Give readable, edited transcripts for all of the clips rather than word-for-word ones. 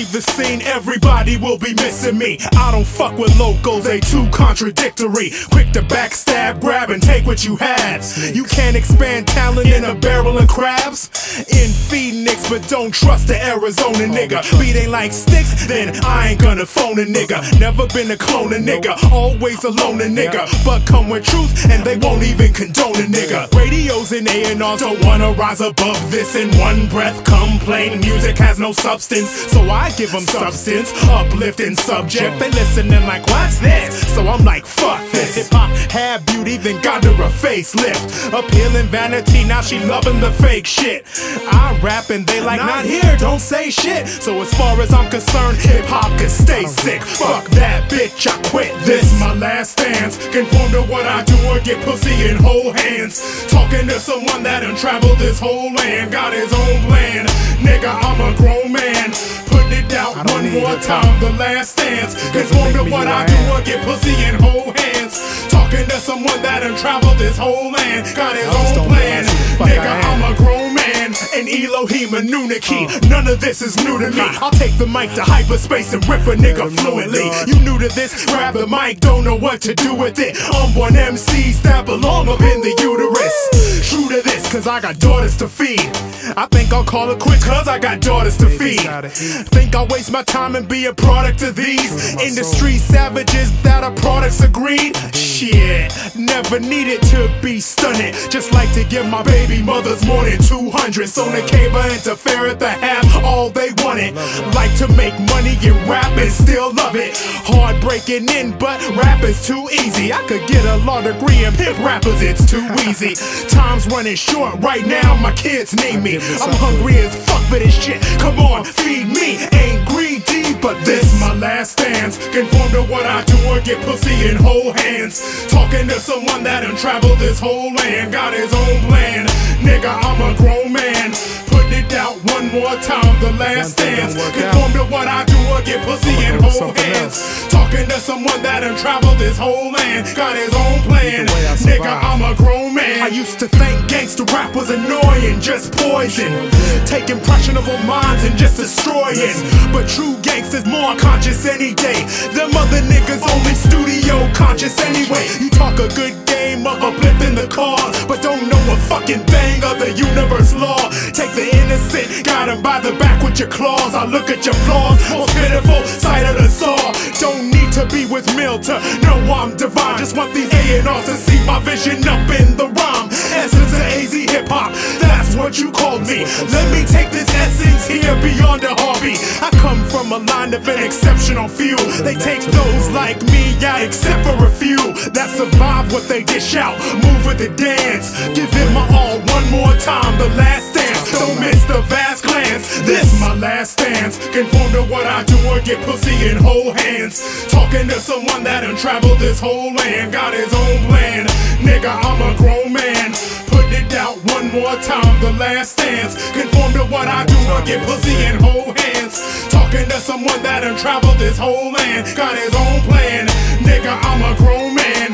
leave the scene, everybody will be missing me. I don't fuck with locals, they too contradictory. Quick to backstab, grab and take what you have. You can't expand talent in a barrel of crabs. In Phoenix, but don't trust the Arizona nigga. Beat ain't like sticks, then I ain't gonna phone a nigga. Never been a clone a nigga, always alone a nigga. But come with truth, and they won't even condone a nigga. Radios and A&Rs don't wanna rise above this. In one breath complain, music has no substance. So I give them substance, uplifting subject. They listening like, what's this? So I'm like, fuck this. Hip-hop had beauty, then got her a facelift. Appealing vanity, now she loving the fake shit. I rap and they like, not here, don't say shit. So as far as I'm concerned, hip-hop can stay sick. Fuck that bitch, I quit. This my last stance. Conform to what I do or get pussy in whole hands. Talking to someone that done traveled this whole land, got his own plan. Nigga, I'm a grown man. Put it out one more time, the last stance. Conform to what I do or get pussy in whole hands. Talking to someone that done traveled this whole land, got his own plan. Nigga, I'm a grown man. And Elohim Anunnaki, none of this is new to me. I'll take the mic to hyperspace and rip a nigga fluently. You new to this? Grab the mic, don't know what to do with it. Unborn MCs that belong up in the uterus. True to this, cause I got daughters to feed. I think I'll call it quits cause I got daughters to feed. Think I'll waste my time and be a product of these industry savages that are products of greed? Shit, never needed to be stunted. Just like to give my baby mothers more than 200. So the cable interfere at the half, all they wanted. Like to make money and rap and still love it. Hard breaking in, but rap is too easy. I could get a law degree in pimp rappers, it's too easy. Time's running short right now, my kids need me. I'm hungry as fuck for this shit, come on, feed me. Ain't greedy, but this my last stance. Conform to what I do or get pussy in whole hands. Talking to someone that done traveled this whole land, got his own plan. Nigga, I'm a grown man. Put it out one more time, the last stance. Conform to what I do or get pussy in whole hands. Talking to someone that done traveled this whole land, got his own plan. Nigga, I'm a grown man. I used to think gangsta rap was annoying, just poison. Take impressionable minds and just destroying. But true gangsters more conscious any day. Them other niggas only studio conscious anyway. You talk a good game of uplifting the cause, but don't know a fucking thing of the universe law. Take the innocent, got him by the back with your claws. I look at your flaws, most pitiful sight of the saw. Don't need to be with Mill to know I'm divine. Just want these A&Rs to see my vision up in the rhyme. Essence of AZ hip-hop, that's what you called me. Let me take this essence here beyond a hobby. I come from a line of an exceptional few. They take those like me, yeah, except for a few that survive what they dish out. Move with the dance, give it my all one more time, the last dance. Don't miss the vast glance. This my last stance. Conform to what I do or get pussy in whole hands. Talking to someone that done traveled this whole land, got his own plan. Nigga, I'm a grown man. Put it out one more time, the last stance. Conform to what I do or get pussy in whole hands. Talking to someone that done traveled this whole land, got his own plan. Nigga, I'm a grown man.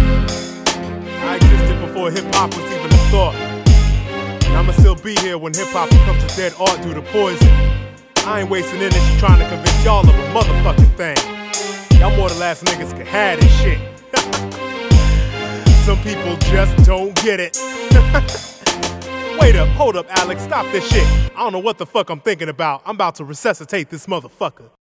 I existed before hip-hop was even a thought. And I'ma still be here when hip-hop becomes a dead art due to poison. I ain't wasting energy trying to convince y'all of a motherfucking thing. Y'all more the last niggas can have this shit. Some people just don't get it. Wait up, hold up, Alex, stop this shit. I don't know what the fuck I'm thinking about. I'm about to resuscitate this motherfucker.